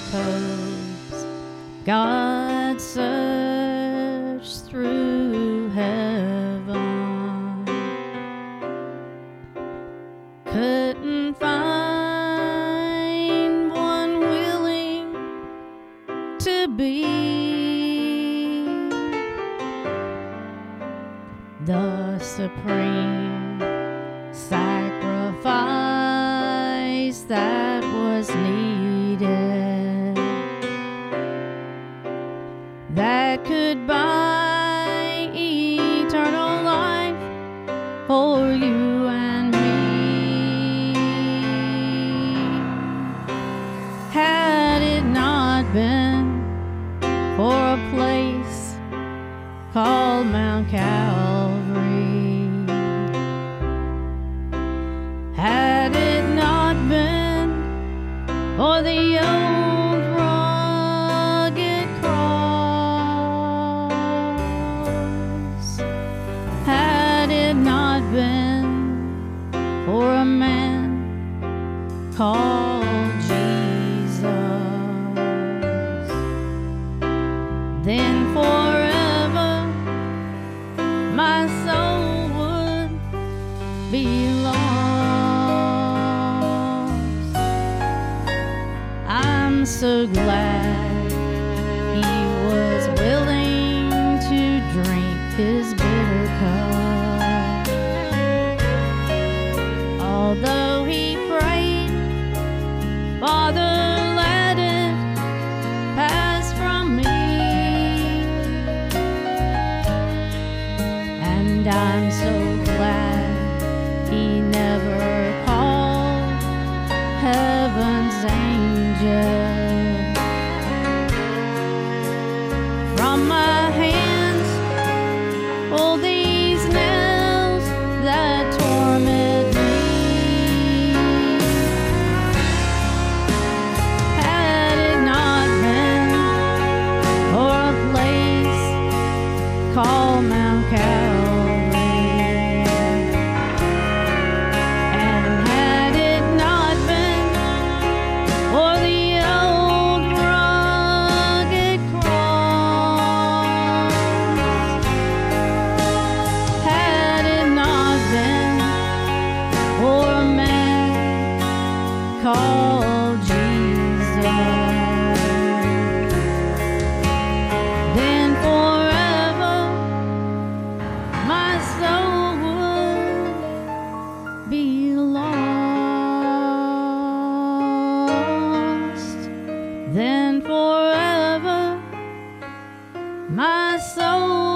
suppose God searched through heaven, couldn't find one willing to be the supreme sacrifice that was needed, that could buy eternal life for you and me. Had it not been for a place called Mount Calvary, had it not been for the old rugged cross, had it not been for a man called Jesus, then forever my soul would be lost. I'm so glad he was willing to drink his bitter cup, although he prayed, Father, let it pass from me. And I'm so glad he never called heaven's angel from my hands. All these nails that torment me, had it not been for a place called Mount Calvary, and had it not been for the old rugged cross, had it not been for a man called Jesus, then forever my soul would be lost. Then forever my soul